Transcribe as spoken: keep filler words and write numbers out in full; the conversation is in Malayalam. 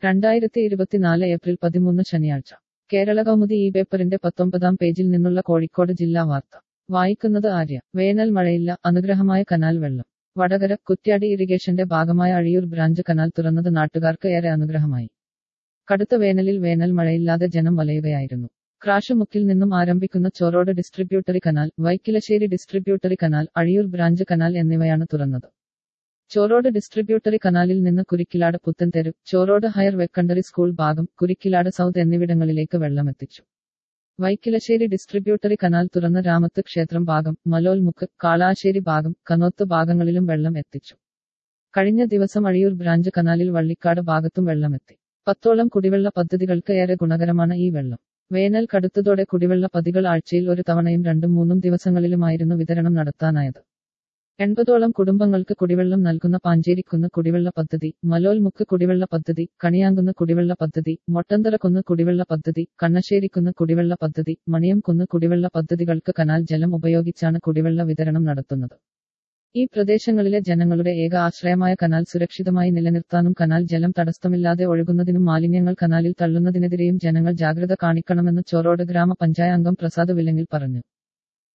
രണ്ടായിരത്തി ഇരുപത്തിനാല് ഏപ്രിൽ പതിമൂന്ന് ശനിയാഴ്ച കേരള കൗമുദി ഈ പേപ്പറിന്റെ പത്തൊമ്പതാം പേജിൽ നിന്നുള്ള കോഴിക്കോട് ജില്ലാ വാർത്ത വായിക്കുന്നത് ആര്യ. വേനൽ മഴയില്ല, അനുഗ്രഹമായ കനാൽ വെള്ളം. വടകര. കുറ്റ്യാടി ഇറിഗേഷന്റെ ഭാഗമായ അഴിയൂർ ബ്രാഞ്ച് കനാൽ തുറന്നത് നാട്ടുകാർക്ക് ഏറെ അനുഗ്രഹമായി. കടുത്ത വേനലിൽ വേനൽ മഴയില്ലാതെ ജനം വലയുകയായിരുന്നു. ക്രാഷുമുക്കിൽ നിന്നും ആരംഭിക്കുന്ന Chorode distributary canal, Vaikilassery distributary canal, Azhiyur branch canal എന്നിവയാണ് തുറന്നത്. ചോറോട് ഡിസ്ട്രിബ്യൂട്ടറി കനാലിൽ നിന്ന് Kurikkilad Puthentheru, Chorode higher secondary school ഭാഗം, കുരിക്കിലാട് സൗത്ത് എന്നിവിടങ്ങളിലേക്ക് വെള്ളമെത്തിച്ചു. വൈക്കിലശ്ശേരി ഡിസ്ട്രിബ്യൂട്ടറി കനാൽ തുറന്ന് രാമത്ത് ക്ഷേത്രം ഭാഗം, മലോൽമുക്ക്, കാളാശ്ശേരി ഭാഗം, കനോത്ത് ഭാഗങ്ങളിലും വെള്ളം എത്തിച്ചു. കഴിഞ്ഞ ദിവസം അഴിയൂർ ബ്രാഞ്ച് കനാലിൽ വള്ളിക്കാട് ഭാഗത്തും വെള്ളമെത്തി. പത്തോളം കുടിവെള്ള പദ്ധതികൾക്ക് ഏറെ ഗുണകരമാണ് ഈ വെള്ളം. വേനൽ കടുത്തതോടെ കുടിവെള്ള പദ്ധതികൾ ആഴ്ചയിൽ ഒരു തവണയും രണ്ടും മൂന്നും ദിവസങ്ങളിലുമായിരുന്നു വിതരണം നടത്താനായത്. എൺപതോളം കുടുംബങ്ങൾക്ക് കുടിവെള്ളം നൽകുന്ന പാഞ്ചേരിക്കുന്ന് കുടിവെള്ള പദ്ധതി, മലോൽമുക്ക് കുടിവെള്ള പദ്ധതി, കണിയാങ്കുന്ന് കുടിവെള്ള പദ്ധതി, മൊട്ടന്തറക്കുന്ന് കുടിവെള്ള പദ്ധതി, കണ്ണശ്ശേരിക്കുന്ന് കുടിവെള്ള പദ്ധതി, മണിയംകുന്ന് കുടിവെള്ള പദ്ധതികൾക്ക് കനാൽ ജലം ഉപയോഗിച്ചാണ് കുടിവെള്ള വിതരണം നടത്തുന്നത്. ഈ പ്രദേശങ്ങളിലെ ജനങ്ങളുടെ ഏക ആശ്രയമായ കനാൽ സുരക്ഷിതമായി നിലനിർത്താനും കനാൽ ജലം തടസ്സമില്ലാതെ ഒഴുകുന്നതിനും മാലിന്യങ്ങൾ കനാലിൽ തള്ളുന്നതിനെതിരെയും ജനങ്ങൾ ജാഗ്രത കാണിക്കണമെന്ന് ചോറോട് ഗ്രാമപഞ്ചായത്ത് അംഗം പ്രസാദ് വിലങ്ങിൽ പറഞ്ഞു.